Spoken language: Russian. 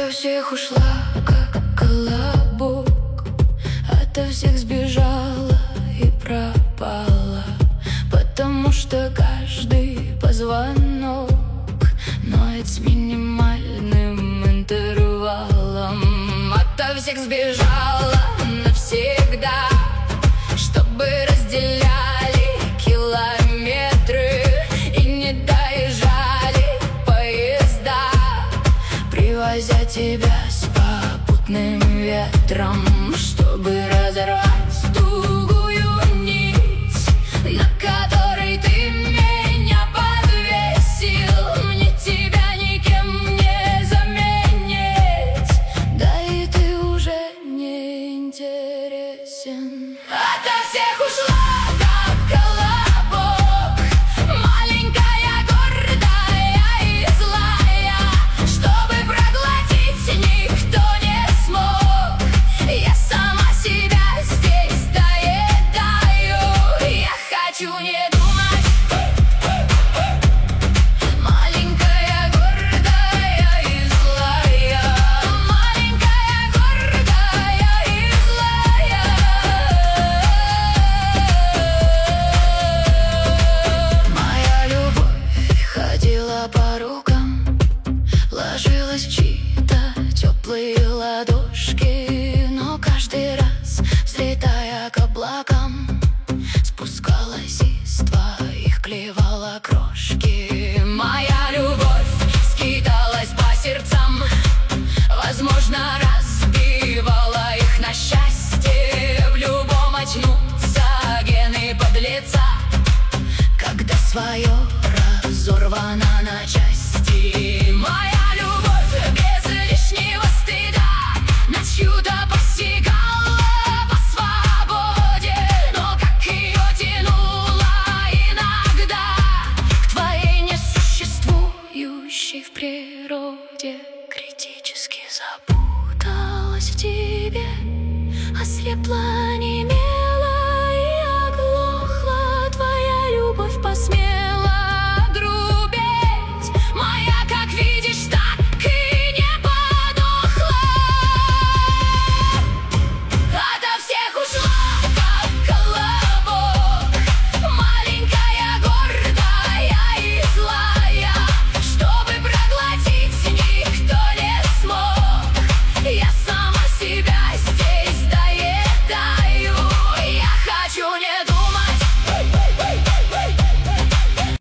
Ото всех ушла, как колобок, ото всех сбежала и пропала, потому что каждый позвонок ноет с минимальным интервалом. Ото всех сбежала навсегда, чтобы разделяли километры и не доезжали поезда, привозя тебя с попутным ветром, чтобы разорвать тугую нить, на которой ты меня подвесил. Мне тебя никем не заменить, да и ты уже не интересен. Ото всех ушла, как колобок, маленькая, гордая и злая, чтобы проглотить никто не смог. Я сама себя здесь доедаю, я хочу не думать. Маленькая, гордая и злая, маленькая, гордая и злая. Моя любовь ходила по рукам, ложилась в чьи-то теплые ладошки, но каждый раз, взлетая к облакам, спускалась из твоих, клевала крошки. Моя любовь скиталась по сердцам, возможно, разбивала их на счастье. В любом очнутся гены подлеца, когда свое разорвано на части. Моя любовь без лишнего стыда ночью-то посягала по свободе, но как ее тянуло иногда к твоей несуществующей в природе. Критически запуталась в тебе, ослепла